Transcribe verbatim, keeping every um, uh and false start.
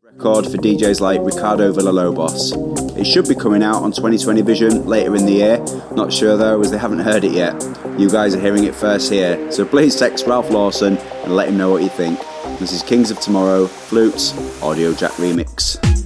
Record for D Js like Ricardo Villalobos. It should be coming out on twenty twenty Vision later in the year. Not sure though, as they haven't heard it yet. You guys are hearing it first here, so please text Ralph Lawson and let him know what you think. This is Kings of Tomorrow, Flutes, Audio Jack Remix.